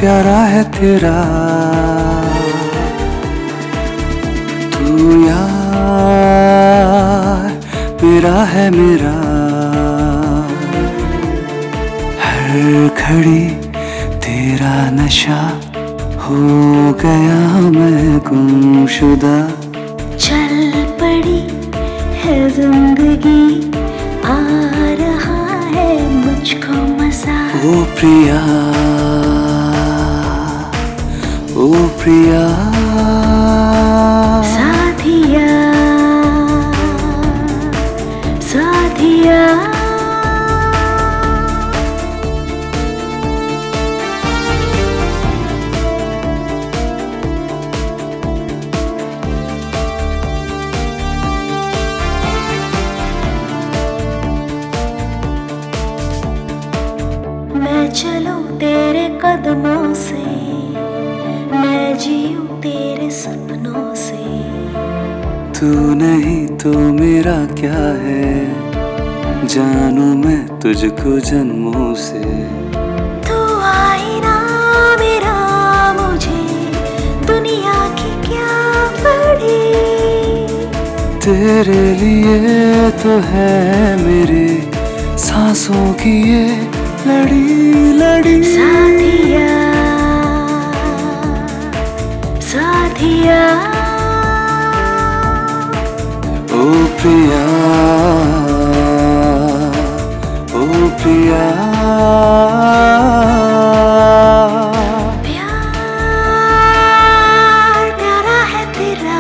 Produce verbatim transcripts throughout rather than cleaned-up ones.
प्यारा है तेरा तू यार, मेरा है मेरा। हर घड़ी तेरा नशा हो गया मैं गुमशुदा। चल पड़ी है जिंदगी, आ रहा है मुझको मजा। ओ प्रिया, ओ प्रिया, साथिया, साथिया। मैं चलूं तेरे कदमों से, मैं जीऊं तेरे सपनों से। तू नहीं तो मेरा क्या है, जानू मैं तुझको जन्मों से। तू आईना मेरा, मुझे दुनिया की क्या पड़ी। तेरे लिए तो है मेरे सांसों की ये लड़ी लड़ी। साथिया, साथिया, ओ प्रिया, ओ प्रिया। प्यार प्यारा है तेरा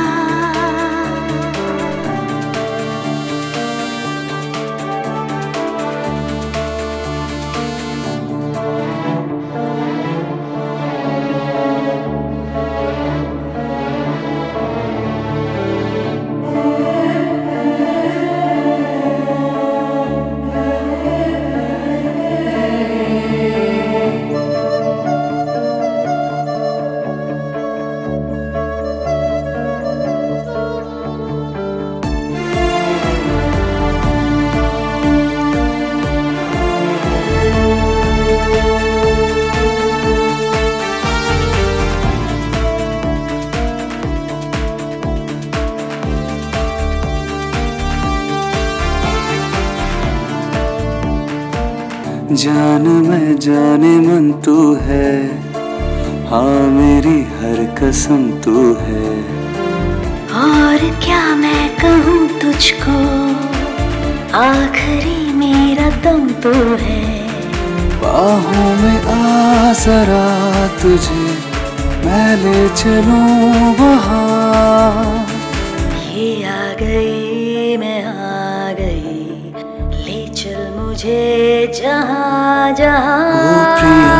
जान मैं जाने मन तू है, हाँ मेरी हर कसम तू है। और क्या मैं कहूँ तुझको, आखिरी मेरा दम तो है। बाहों में आ जरा तुझे मैं ले चलूं वहाँ। ये आ गई मैं आ गई, ले चल मुझे जहाँ जहाँ। ओ प्रिया,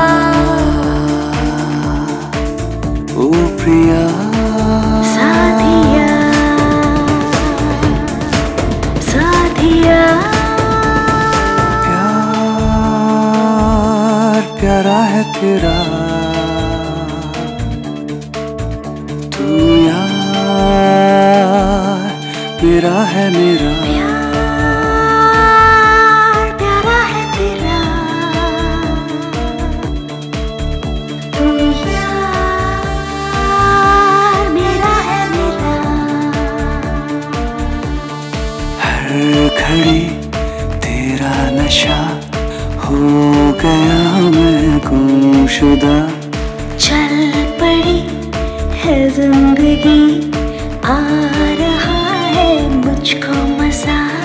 ओ प्रिया, साथिया, साथिया। प्यार प्यारा है तेरा तू यार, मेरा है मेरा। प्यार प्यारा है तेरा तू यार, मेरा है मेरा। हर घड़ी तेरा नशा हो गया मैं गुमशुदा। चल पड़ी है जिंदगी, आ रहा है मुझको मजा।